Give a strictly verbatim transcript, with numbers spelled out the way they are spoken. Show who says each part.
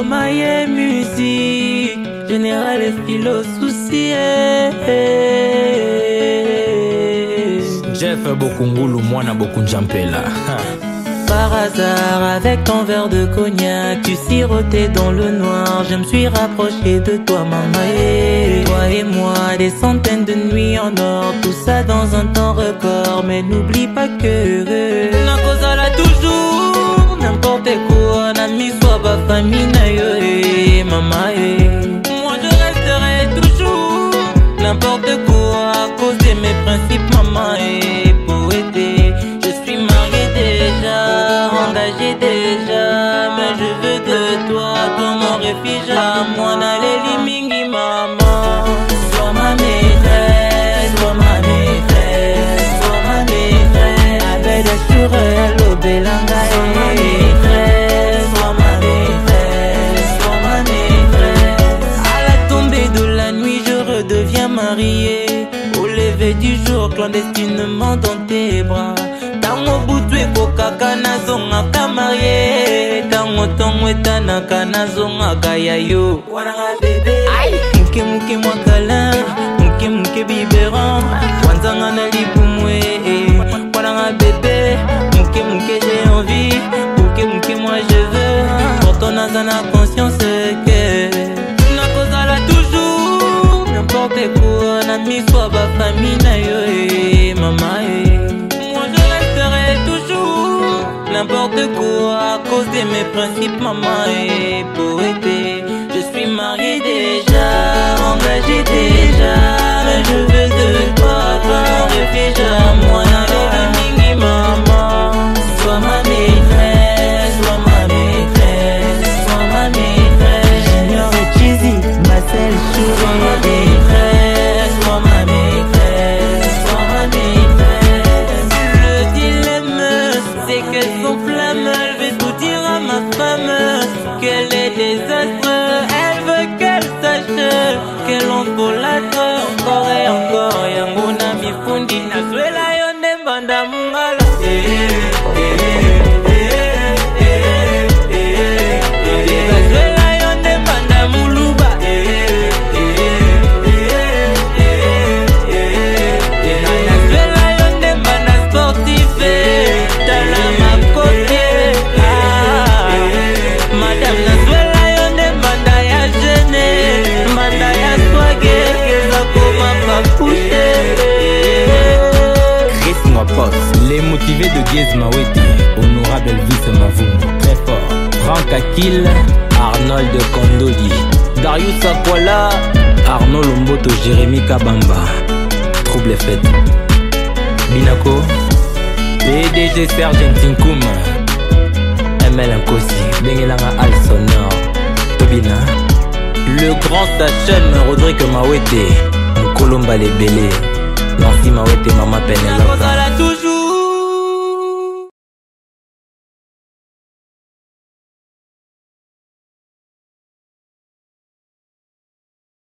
Speaker 1: Stromae musique, général et philo souci.
Speaker 2: Jeff Bokungulu, moi na Bokunjampela.
Speaker 1: Par hasard, avec ton verre de cognac, tu sirotais dans le noir. Je me suis rapproché de toi, maman. Et toi et moi, des centaines de nuits en or, tout ça dans un temps record. Mais n'oublie pas que na cause là toujours, n'importe quoi, n'ami soit ma famille, na yo et maman. Moi je resterai toujours n'importe quoi à cause de mes principes, maman. Et poété, je suis marié déjà, engagé déjà, mais je veux de toi, toi mon refuge à moi, n'allez limingi maman. Sois ma maîtresse, sois ma maîtresse, sois ma maîtresse, avec des sourires, l'eau belanga. Sois ma maîtresse, sois ma maîtresse, sois ma maîtresse. À la tombée de la nuit, je redeviens marié. Au lever du jour, clandestinement dans tes bras. Tango butwe kokaka nazonga ka marié. Tango tongo etanaka nazonga kaya yo. Wananga bébé, muke muke mwakala, muke muke biberon. Wanzanga na lipumwe. Wananga bébé, muke muke j'ai envie, muke muke moi je veux. Pourtant nazana conscience que na cause là toujours n'importe quoi, n'ami soit ma famille na yo et maman. N'importe quoi à cause de mes principes, maman. Et poété, je suis marié déjà, engagé déjà, mais je veux de toi, toi mon refuge à moi. N'allez maman, sois ma maîtresse, sois ma maîtresse, sois ma maîtresse. Junior et Cheesy, Marcel Chouré. Sois ma maîtresse, sois ma maîtresse, sois ma maîtresse. Le dilemme, c'est que son flamme, elle veut tout dire à ma femme, qu'elle est désastreuse, elle veut qu'elle sache qu'elle en folâtre encore et encore. Yanguna mi fundi na swela yonde mbanda mungala. Swela yonde mbanda muluba. Swela yonde mbanda sportif.
Speaker 2: Les motivés de Giez Mawete, honorable Elvis Mavungu, très fort. Franck Akil, Arnold Kondoli, Darius Akwala, Arnaud Lomboto, Jérémy Kabamba. Trouble fête. Binako, P D G Serge Tinkoum, M L Nkosi, Bengelanga Al Sonor, Tobina, le grand Sachem Rodrigue Mawete, Nkolomba les Bélé, Nancy Mawete, Maman Penelope.